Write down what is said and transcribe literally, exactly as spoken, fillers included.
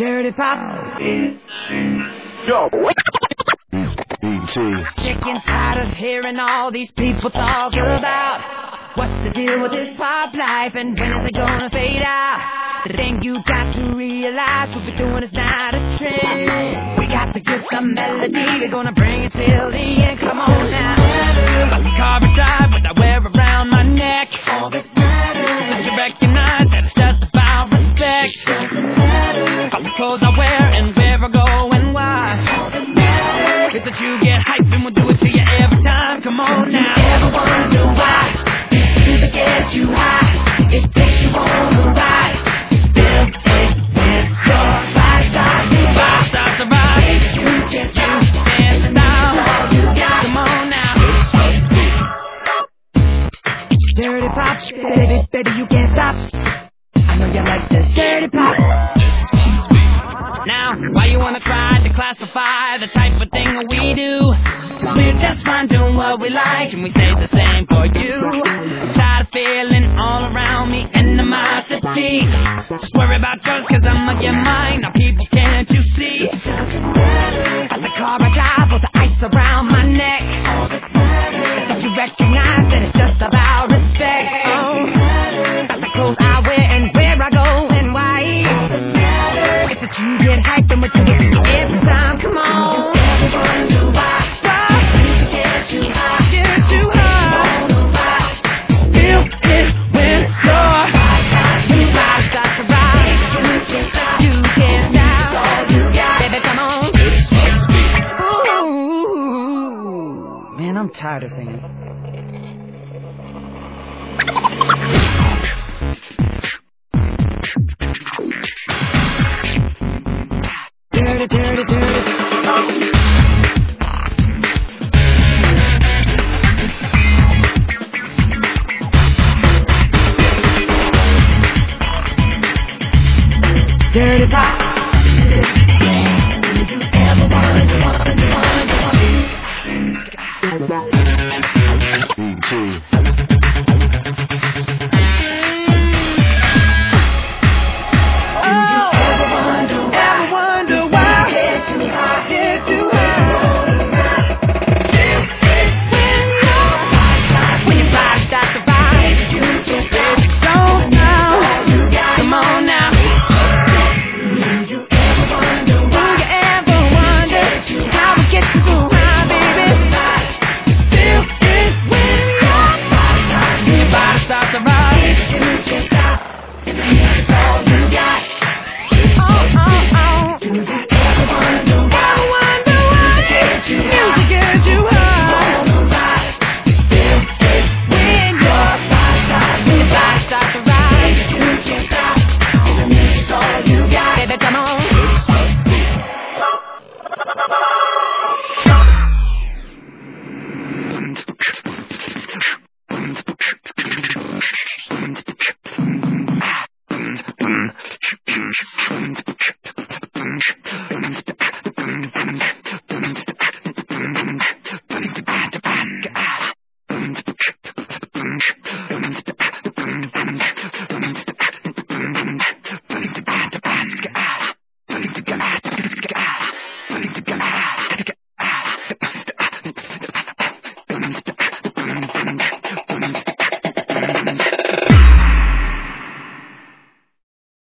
Dirty Pop. Yo. Sick and tired of hearing all these people talk about what's the deal with this pop life and when is it gonna fade out. The thing you got to realize, what we're doing is not a trend. We got to get the melody, we're gonna bring it till the end. Come on now. Like a carbon drive, what I wear around my neck. All that matters. You recognize that it's just about respect. All the clothes I wear and where I go and why. It's that you get hyped and we'll do it to you every time. Come on now. Ever wonder why music gets you high? It takes you on the ride. Still take when your body starts to rock. Starts to rock. You can't stop. Dance it out. That's all you got. Come on now. Dirty Pop, baby, baby, you can't stop. I know you like this. Dirty Pop. Now, why you wanna try to classify the type of thing that we do? We're just fine doing what we like, and we say the same for you. I'm tired of feeling all around me animosity. Just worry about yours, cause I'ma get mine. Now people, can't you see? Like the car I drive with the ice around my neck. Don't you recognize that it's just about respect? Oh, like the clothes I wear and where I go and why. It's that you get hyped and we're doing it every time. Come on. I'm tired of singing. Dirty, dirty, dirty. Dirty Pop.